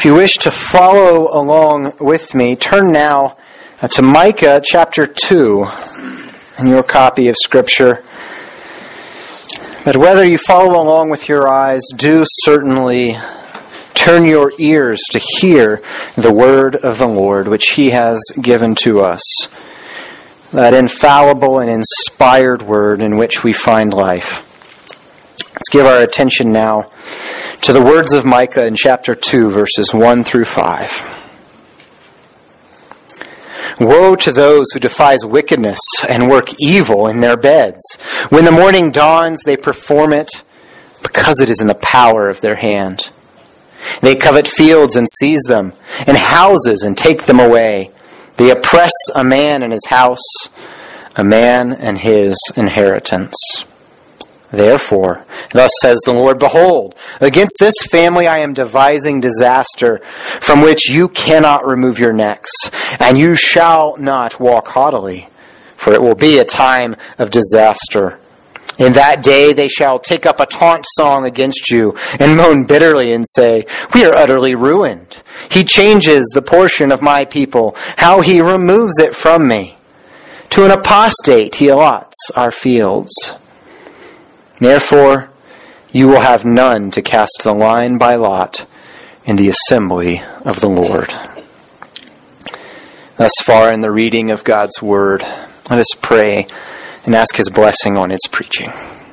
If you wish to follow along with me, turn now to Micah chapter 2 in your copy of Scripture. But whether you follow along with your eyes, do certainly turn your ears to hear the word of the Lord, which He has given to us. That infallible and inspired word in which we find life. Let's give our attention now to the words of Micah in chapter 2, verses 1 through 5. Woe to those who devise wickedness and work evil in their beds. When the morning dawns, they perform it because it is in the power of their hand. They covet fields and seize them, and houses and take them away. They oppress a man and his house, a man and his inheritance. Therefore, thus says the Lord, behold, against this family I am devising disaster, from which you cannot remove your necks, and you shall not walk haughtily, for it will be a time of disaster. In that day they shall take up a taunt song against you, and moan bitterly and say, we are utterly ruined. He changes the portion of my people, how He removes it from me. To an apostate He allots our fields. Therefore, you will have none to cast the line by lot in the assembly of the Lord. Thus far in the reading of God's Word, let us pray and ask His blessing on its preaching.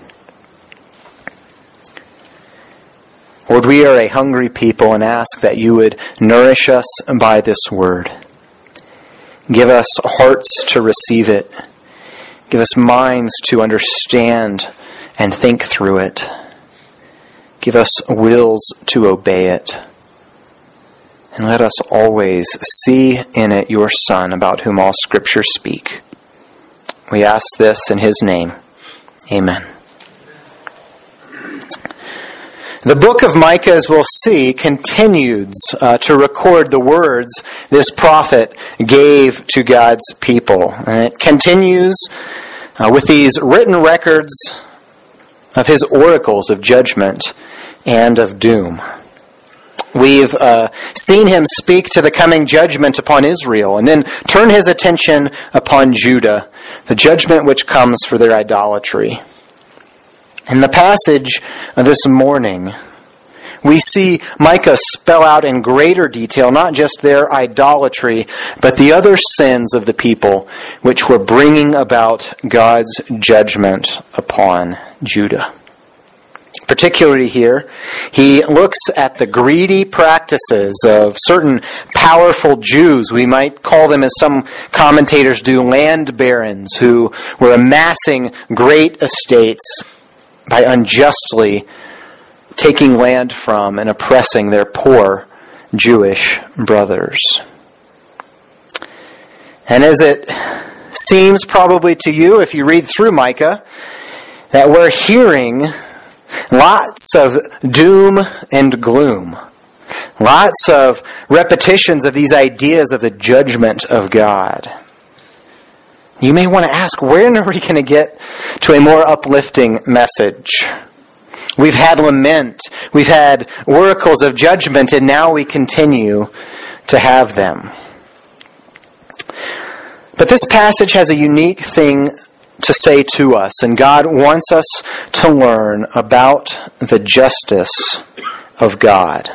Lord, we are a hungry people and ask that you would nourish us by this Word. Give us hearts to receive it. Give us minds to understand and think through it. Give us wills to obey it. And let us always see in it your Son, about whom all Scriptures speak. We ask this in His name. Amen. The book of Micah, as we'll see, continues to record the words this prophet gave to God's people. And it continues with these written records of his oracles of judgment and of doom. We've seen him speak to the coming judgment upon Israel and then turn his attention upon Judah, the judgment which comes for their idolatry. In the passage of this morning, we see Micah spell out in greater detail not just their idolatry, but the other sins of the people which were bringing about God's judgment upon Judah. Particularly here, he looks at the greedy practices of certain powerful Jews. We might call them, as some commentators do, land barons, who were amassing great estates by unjustly taking land from and oppressing their poor Jewish brothers. And as it seems probably to you, if you read through Micah, that we're hearing lots of doom and gloom. Lots of repetitions of these ideas of the judgment of God. You may want to ask, when are we going to get to a more uplifting message? We've had lament, we've had oracles of judgment, and now we continue to have them. But this passage has a unique thing to say to us, and God wants us to learn about the justice of God.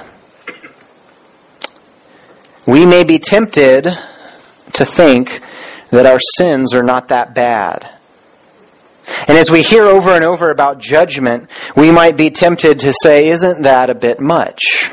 We may be tempted to think that our sins are not that bad. And as we hear over and over about judgment, we might be tempted to say, isn't that a bit much?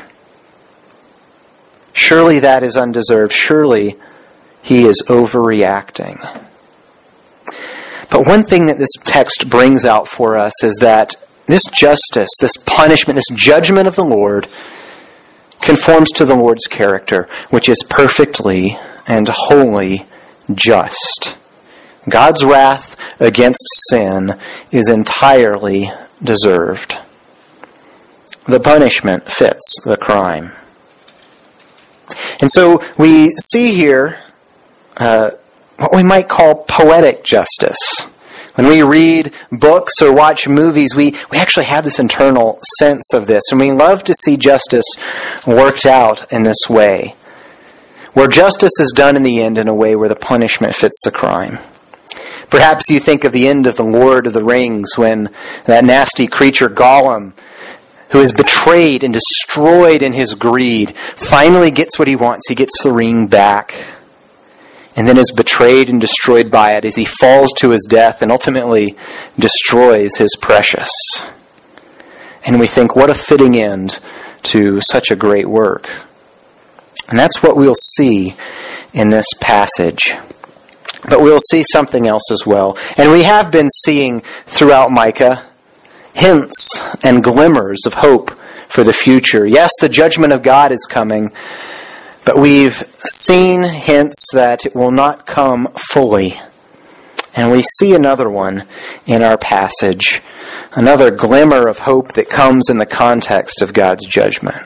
Surely that is undeserved. Surely He is overreacting. But one thing that this text brings out for us is that this justice, this punishment, this judgment of the Lord conforms to the Lord's character, which is perfectly and wholly just. God's wrath against sin is entirely deserved. The punishment fits the crime. And so we see here what we might call poetic justice. When we read books or watch movies, we actually have this internal sense of this. And we love to see justice worked out in this way, where justice is done in the end in a way where the punishment fits the crime. Perhaps you think of the end of The Lord of the Rings, when that nasty creature Gollum, who is betrayed and destroyed in his greed, finally gets what he wants. He gets the ring back, and then is betrayed and destroyed by it as he falls to his death and ultimately destroys his precious. And we think, what a fitting end to such a great work. And that's what we'll see in this passage. But we'll see something else as well. And we have been seeing throughout Micah hints and glimmers of hope for the future. Yes, the judgment of God is coming, but we've seen hints that it will not come fully. And we see another one in our passage, another glimmer of hope that comes in the context of God's judgment.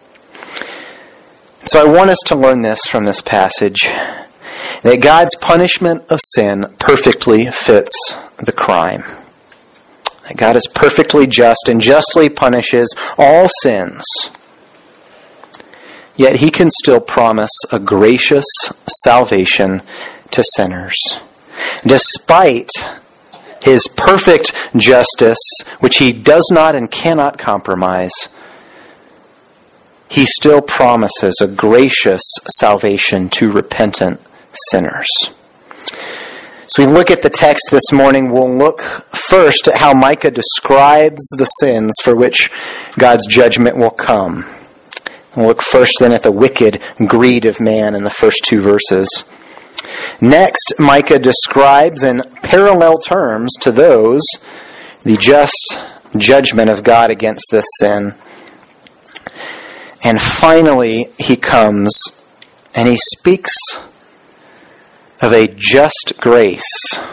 So I want us to learn this from this passage, that God's punishment of sin perfectly fits the crime. That God is perfectly just and justly punishes all sins. Yet He can still promise a gracious salvation to sinners. Despite His perfect justice, which He does not and cannot compromise, He still promises a gracious salvation to repentant sinners. So we look at the text this morning. We'll look first at how Micah describes the sins for which God's judgment will come. We'll look first then at the wicked greed of man in the first two verses. Next, Micah describes in parallel terms to those the just judgment of God against this sin. And finally, he comes and he speaks of a just grace,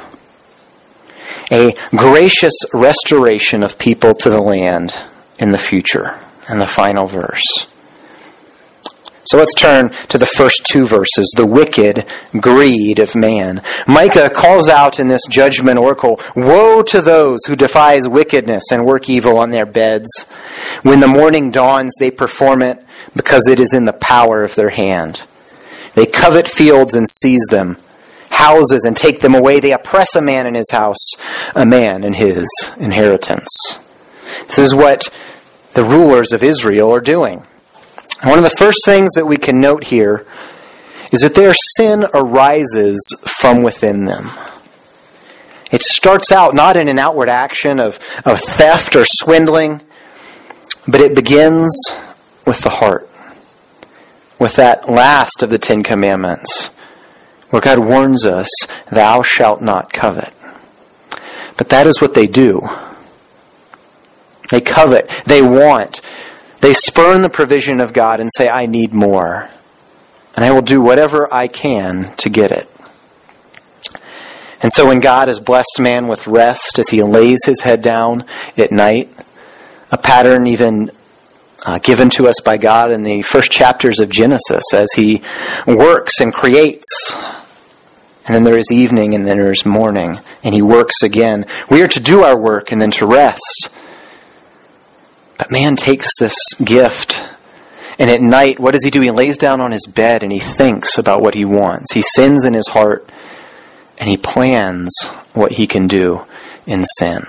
a gracious restoration of people to the land in the future, in the final verse. So let's turn to the first two verses, the wicked greed of man. Micah calls out in this judgment oracle, "Woe to those who devise wickedness and work evil on their beds. When the morning dawns, they perform it because it is in the power of their hand. They covet fields and seize them, houses and take them away. They oppress a man in his house, a man in his inheritance." This is what the rulers of Israel are doing. One of the first things that we can note here is that their sin arises from within them. It starts out not in an outward action of theft or swindling, but it begins with the heart, with that last of the Ten Commandments, where God warns us, "Thou shalt not covet." But that is what they do. They covet, they want, they spurn the provision of God and say, "I need more, and I will do whatever I can to get it." And so when God has blessed man with rest as he lays his head down at night, a pattern even given to us by God in the first chapters of Genesis as he works and creates. And then there is evening and then there is morning, and he works again. We are to do our work and then to rest. But man takes this gift, and at night, what does he do? He lays down on his bed and he thinks about what he wants. He sins in his heart, and he plans what he can do in sin.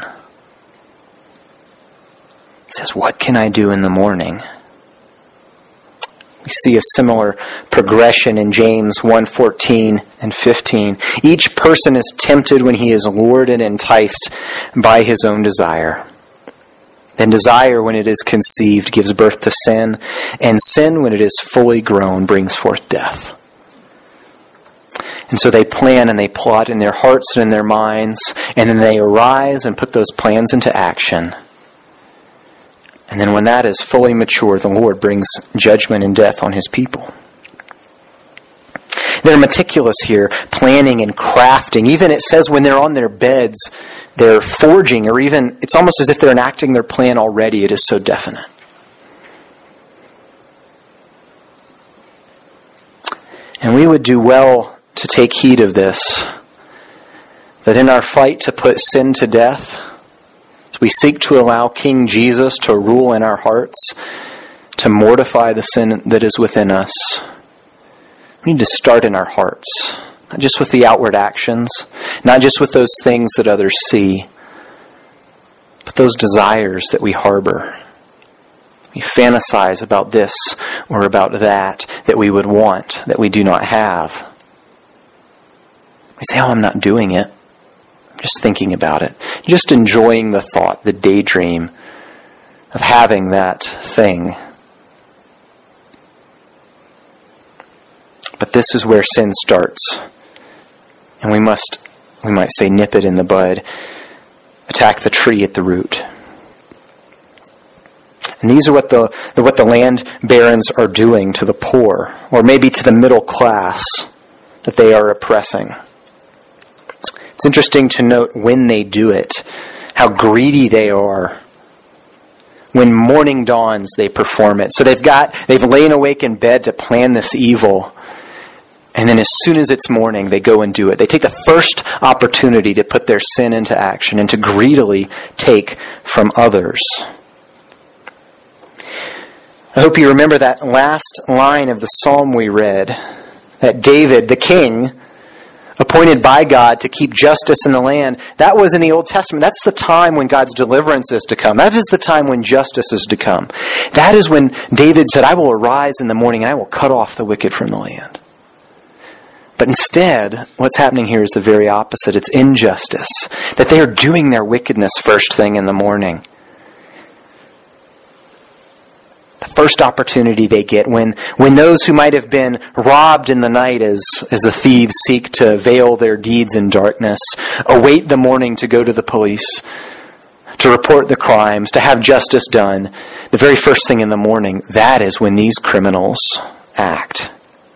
He says, "What can I do in the morning?" We see a similar progression in James 1:14 and 15. Each person is tempted when he is lured and enticed by his own desire. Then desire, when it is conceived, gives birth to sin, and sin, when it is fully grown, brings forth death. And so they plan and they plot in their hearts and in their minds, and then they arise and put those plans into action. And then when that is fully mature, the Lord brings judgment and death on his people. They're meticulous here, planning and crafting. Even it says when they're on their beds, they're forging, or even it's almost as if they're enacting their plan already. It is so definite. And we would do well to take heed of this, That in our fight to put sin to death, as we seek to allow King Jesus to rule in our hearts, to mortify the sin that is within us, we need to start in our hearts. Not just with the outward actions, not just with those things that others see, but those desires that we harbor. We fantasize about this or about that we would want, that we do not have. We say, I'm not doing it. I'm just thinking about it. Just enjoying the thought, the daydream of having that thing. But this is where sin starts. And we might say, nip it in the bud. Attack the tree at the root. And these are what the land barons are doing to the poor, or maybe to the middle class that they are oppressing. It's interesting to note when they do it, how greedy they are. When morning dawns, they perform it. So they've lain awake in bed to plan this evil. And then as soon as it's morning, they go and do it. They take the first opportunity to put their sin into action and to greedily take from others. I hope you remember that last line of the psalm we read, that David, the king, appointed by God to keep justice in the land. That was in the Old Testament. That's the time when God's deliverance is to come. That is the time when justice is to come. That is when David said, I will arise in the morning and I will cut off the wicked from the land. But instead, what's happening here is the very opposite. It's injustice. That they are doing their wickedness first thing in the morning. The first opportunity they get when those who might have been robbed in the night as the thieves seek to veil their deeds in darkness, await the morning to go to the police, to report the crimes, to have justice done, the very first thing in the morning, that is when these criminals act.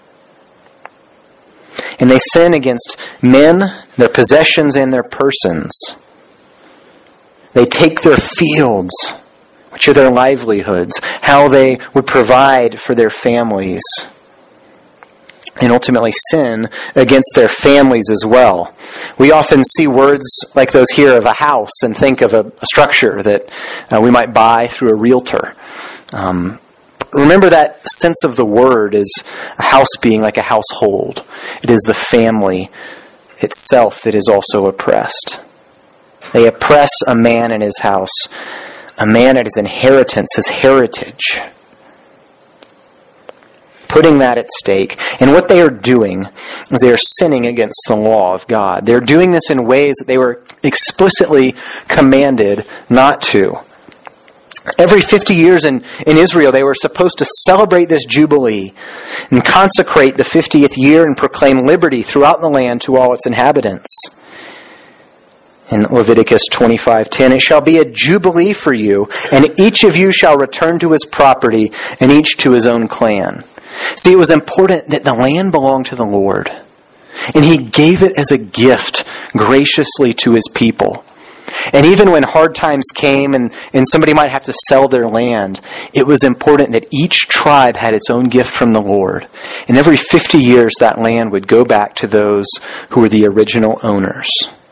And they sin against men, their possessions, and their persons. They take their fields, which are their livelihoods, how they would provide for their families, and ultimately sin against their families as well. We often see words like those here of a house and think of a structure that we might buy through a realtor. Remember that sense of the word is a house being like a household. It is the family itself that is also oppressed. They oppress a man in his house, a man at his inheritance, his heritage, putting that at stake. And what they are doing is they are sinning against the law of God. They're doing this in ways that they were explicitly commanded not to. Every 50 years in Israel, they were supposed to celebrate this Jubilee and consecrate the 50th year and proclaim liberty throughout the land to all its inhabitants. In Leviticus 25:10, it shall be a jubilee for you, and each of you shall return to his property, and each to his own clan. See, it was important that the land belonged to the Lord, and he gave it as a gift graciously to his people. And even when hard times came and somebody might have to sell their land, it was important that each tribe had its own gift from the Lord. And every 50 years, that land would go back to those who were the original owners.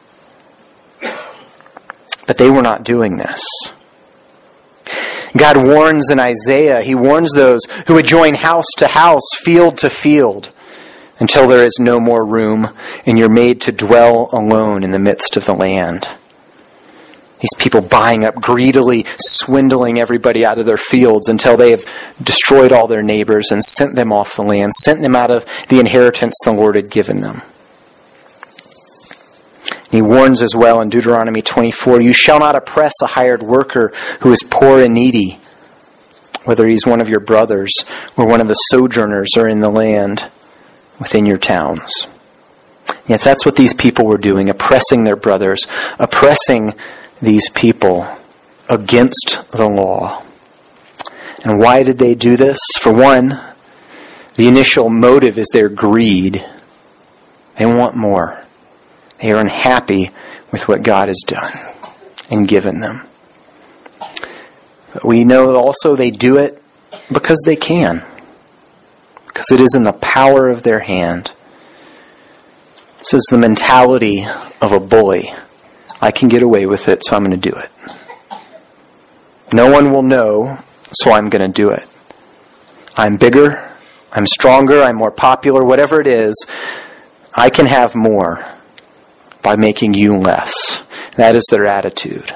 But they were not doing this. God warns in Isaiah, he warns those who would join house to house, field to field, until there is no more room and you're made to dwell alone in the midst of the land. These people buying up greedily, swindling everybody out of their fields until they have destroyed all their neighbors and sent them off the land, sent them out of the inheritance the Lord had given them. He warns as well in Deuteronomy 24, you shall not oppress a hired worker who is poor and needy, whether he's one of your brothers or one of the sojourners or in the land within your towns. Yet that's what these people were doing, oppressing their brothers, oppressing these people against the law. And why did they do this? For one, the initial motive is their greed. They want more. They are unhappy with what God has done and given them. But we know also they do it because they can. Because it is in the power of their hand. This is the mentality of a bully. I can get away with it, so I'm going to do it. No one will know, so I'm going to do it. I'm bigger, I'm stronger, I'm more popular, whatever it is, I can have more by making you less. That is their attitude.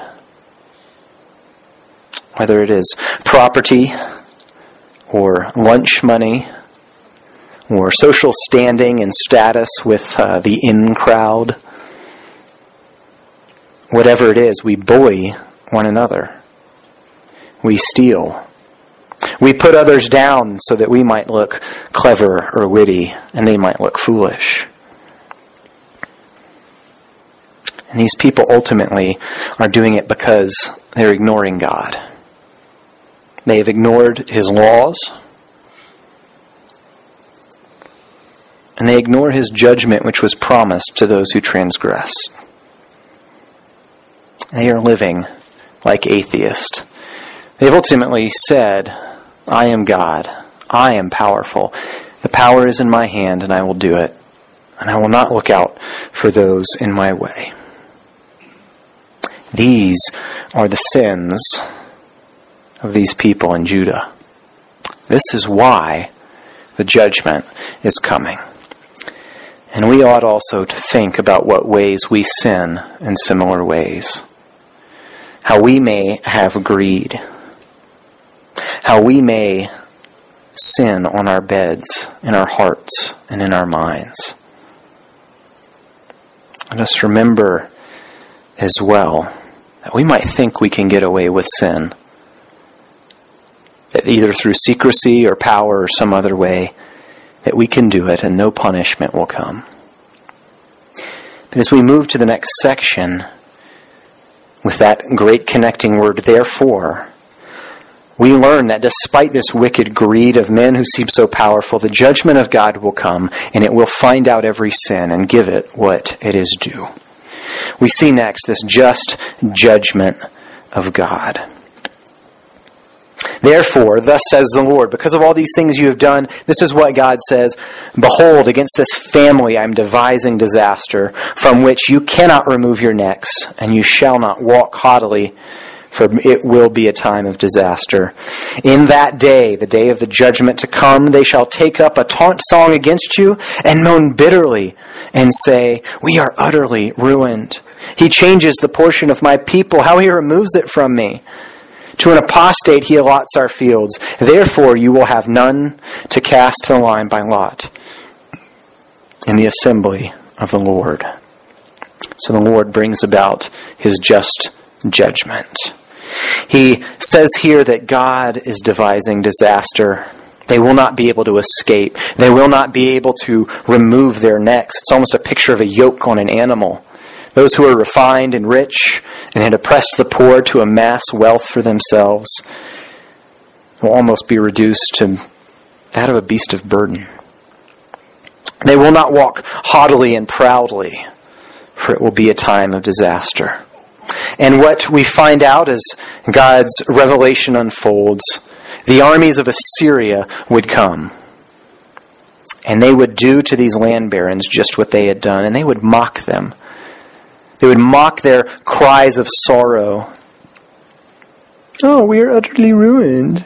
Whether it is property, or lunch money, or social standing and status with the in crowd. Whatever it is, we bully one another. We steal. We put others down so that we might look clever or witty, and they might look foolish. And these people ultimately are doing it because they're ignoring God. They have ignored His laws, and they ignore His judgment which was promised to those who transgress. They are living like atheists. They've ultimately said, I am God. I am powerful. The power is in my hand, and I will do it. And I will not look out for those in my way. These are the sins of these people in Judah. This is why the judgment is coming. And we ought also to think about what ways we sin in similar ways. How we may have greed. How we may sin on our beds, in our hearts, and in our minds. Let us remember as well that we might think we can get away with sin. That either through secrecy or power or some other way, that we can do it and no punishment will come. But as we move to the next section, with that great connecting word, therefore, we learn that despite this wicked greed of men who seem so powerful, the judgment of God will come, and it will find out every sin and give it what it is due. We see next this just judgment of God. Therefore, thus says the Lord, because of all these things you have done, this is what God says, behold, against this family I am devising disaster, from which you cannot remove your necks, and you shall not walk haughtily, for it will be a time of disaster. In that day, the day of the judgment to come, they shall take up a taunt song against you, and moan bitterly, and say, we are utterly ruined. He changes the portion of my people, how he removes it from me. To an apostate he allots our fields. Therefore you will have none to cast the line by lot in the assembly of the Lord. So the Lord brings about His just judgment. He says here that God is devising disaster. They will not be able to escape. They will not be able to remove their necks. It's almost a picture of a yoke on an animal. Those who are refined and rich and had oppressed the poor to amass wealth for themselves will almost be reduced to that of a beast of burden. They will not walk haughtily and proudly, for it will be a time of disaster. And what we find out as God's revelation unfolds, the armies of Assyria would come. And they would do to these land barons just what they had done, and they would mock them. They would mock their cries of sorrow. Oh, we are utterly ruined.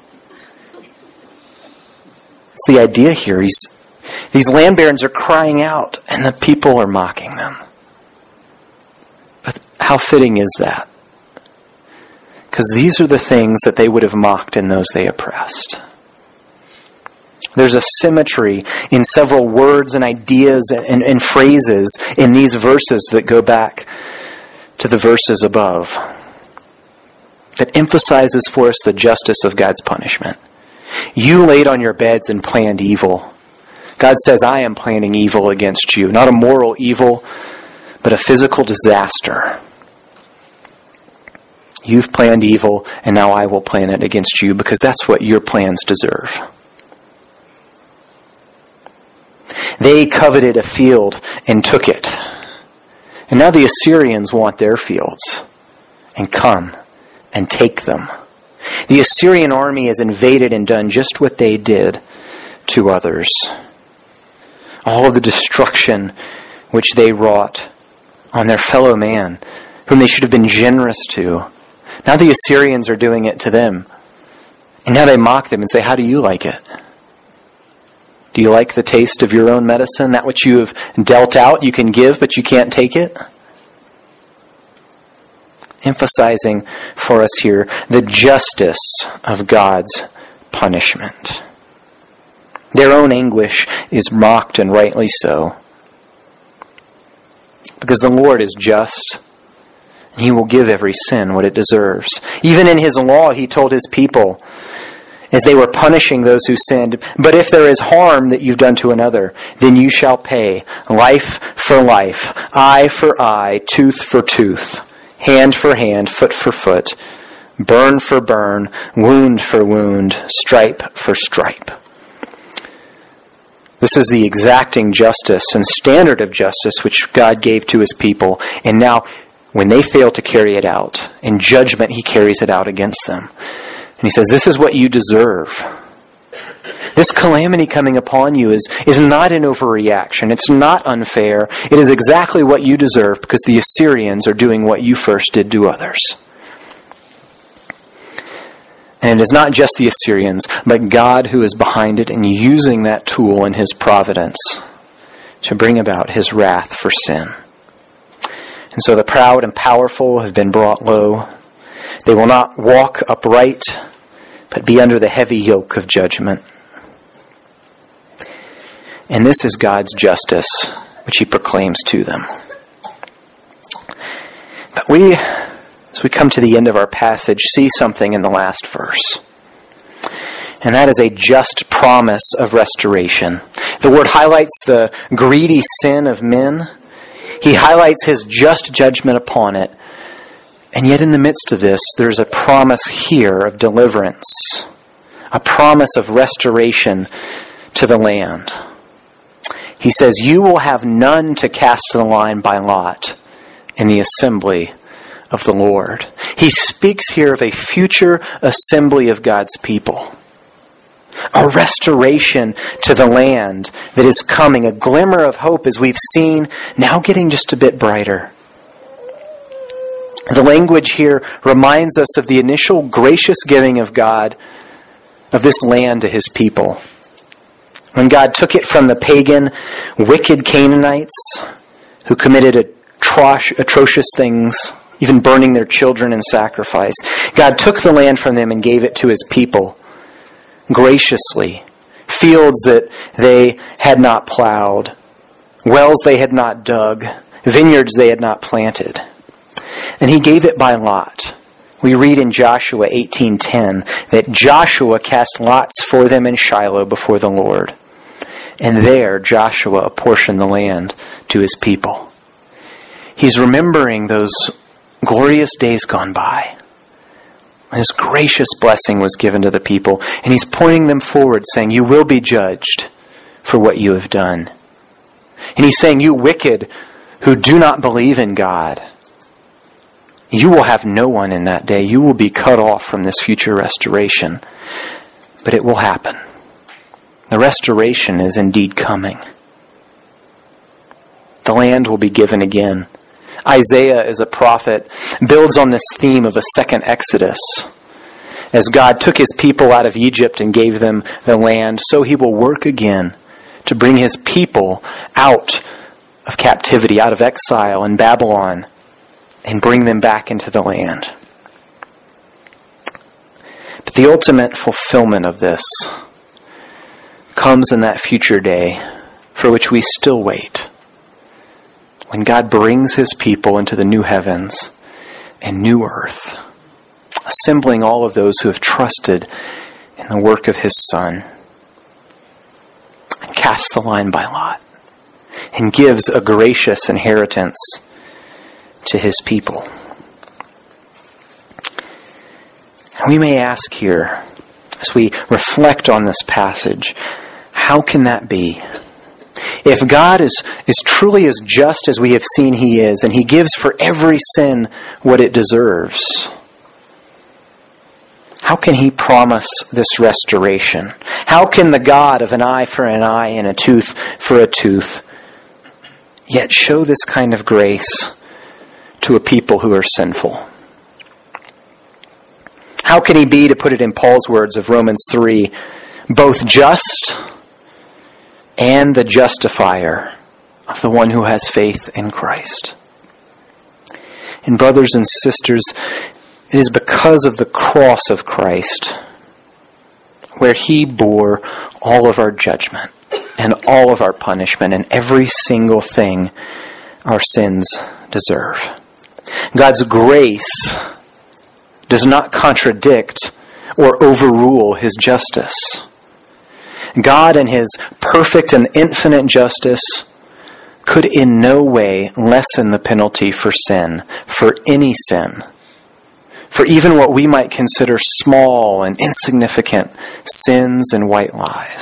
It's the idea here. These land barons are crying out, and the people are mocking them. But how fitting is that? Because these are the things that they would have mocked in those they oppressed. There's a symmetry in several words and ideas and phrases in these verses that go back to the verses above that emphasizes for us the justice of God's punishment. You laid on your beds and planned evil. God says, I am planning evil against you. Not a moral evil, but a physical disaster. You've planned evil, and now I will plan it against you because that's what your plans deserve. They coveted a field and took it. And now the Assyrians want their fields and come and take them. The Assyrian army has invaded and done just what they did to others. All of the destruction which they wrought on their fellow man, whom they should have been generous to. Now the Assyrians are doing it to them. And now they mock them and say, how do you like it? Do you like the taste of your own medicine? That which you have dealt out, you can give, but you can't take it? Emphasizing for us here the justice of God's punishment. Their own anguish is mocked, and rightly so. Because the Lord is just, and He will give every sin what it deserves. Even in His law, He told His people, as they were punishing those who sinned, but if there is harm that you've done to another, then you shall pay life for life, eye for eye, tooth for tooth, hand for hand, foot for foot, burn for burn, wound for wound, stripe for stripe. This is the exacting justice and standard of justice which God gave to His people. And now, when they fail to carry it out, in judgment He carries it out against them. And He says, this is what you deserve. This calamity coming upon you is not an overreaction. It's not unfair. It is exactly what you deserve because the Assyrians are doing what you first did to others. And it is not just the Assyrians, but God who is behind it and using that tool in His providence to bring about His wrath for sin. And so the proud and powerful have been brought low. They will not walk upright, but be under the heavy yoke of judgment. And this is God's justice, which He proclaims to them. But we, as we come to the end of our passage, see something in the last verse. And that is a just promise of restoration. The word highlights the greedy sin of men. He highlights His just judgment upon it. And yet in the midst of this, there's a promise here of deliverance. A promise of restoration to the land. He says, you will have none to cast the line by lot in the assembly of the Lord. He speaks here of a future assembly of God's people. A restoration to the land that is coming. A glimmer of hope as we've seen, now getting just a bit brighter. The language here reminds us of the initial gracious giving of God of this land to His people. When God took it from the pagan, wicked Canaanites who committed atrocious things, even burning their children in sacrifice. God took the land from them and gave it to His people graciously. Fields that they had not plowed, wells they had not dug, vineyards they had not planted. And He gave it by lot. We read in Joshua 18:10 that Joshua cast lots for them in Shiloh before the Lord. And there Joshua apportioned the land to his people. He's remembering those glorious days gone by. His gracious blessing was given to the people. And He's pointing them forward, saying, you will be judged for what you have done. And He's saying, you wicked who do not believe in God, you will have no one in that day. You will be cut off from this future restoration. But it will happen. The restoration is indeed coming. The land will be given again. Isaiah, as a prophet, builds on this theme of a second Exodus. As God took His people out of Egypt and gave them the land, so He will work again to bring His people out of captivity, out of exile in Babylon, and bring them back into the land. But the ultimate fulfillment of this comes in that future day for which we still wait. When God brings His people into the new heavens and new earth, assembling all of those who have trusted in the work of His Son, and casts the line by lot, and gives a gracious inheritance to His people. And we may ask here, as we reflect on this passage, how can that be? If God is truly as just as we have seen He is, and He gives for every sin what it deserves, how can He promise this restoration? How can the God of an eye for an eye and a tooth for a tooth yet show this kind of grace to a people who are sinful? How can he be, to put it in Paul's words of Romans 3, both just and the justifier of the one who has faith in Christ? And brothers and sisters, it is because of the cross of Christ, where he bore all of our judgment and all of our punishment and every single thing our sins deserve. God's grace does not contradict or overrule his justice. God, in his perfect and infinite justice, could in no way lessen the penalty for sin, for any sin, for even what we might consider small and insignificant sins and white lies.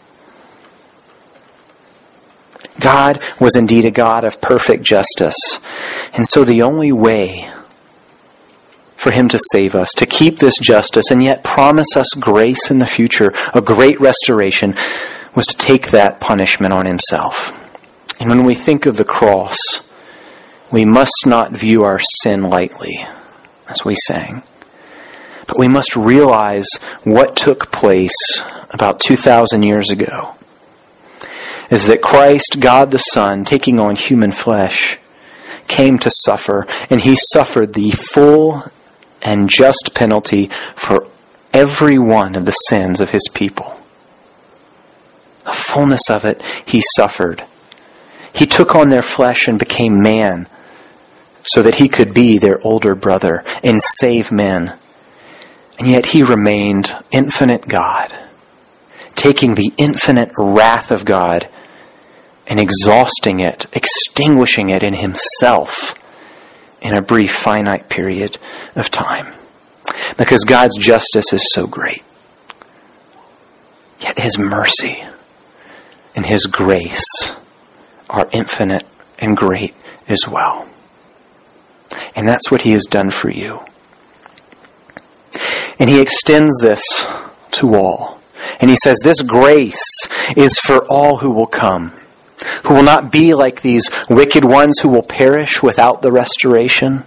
God was indeed a God of perfect justice, and so the only way for him to save us, to keep this justice, and yet promise us grace in the future, a great restoration, was to take that punishment on himself. And when we think of the cross, we must not view our sin lightly, as we sang. But we must realize what took place about 2,000 years ago, is that Christ, God the Son, taking on human flesh, came to suffer, and he suffered the full and just penalty for every one of the sins of his people. The fullness of it he suffered. He took on their flesh and became man so that he could be their older brother and save men. And yet he remained infinite God, taking the infinite wrath of God and exhausting it, extinguishing it in himself in a brief finite period of time. Because God's justice is so great. Yet his mercy and his grace are infinite and great as well. And that's what he has done for you. And he extends this to all. And he says this grace is for all who will come, who will not be like these wicked ones who will perish without the restoration.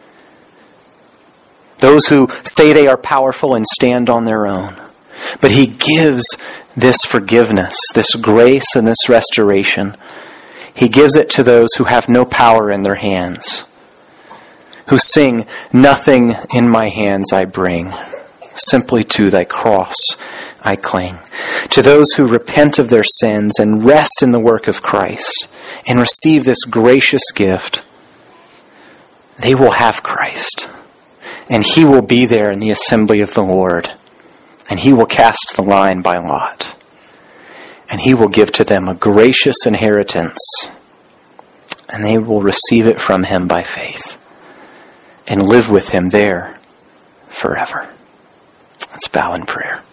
Those who say they are powerful and stand on their own. But he gives this forgiveness, this grace and this restoration. He gives it to those who have no power in their hands, who sing, "Nothing in my hands I bring, simply to thy cross I cling." To those who repent of their sins and rest in the work of Christ and receive this gracious gift, they will have Christ. And he will be there in the assembly of the Lord. And he will cast the line by lot. And he will give to them a gracious inheritance. And they will receive it from him by faith. And live with him there forever. Let's bow in prayer.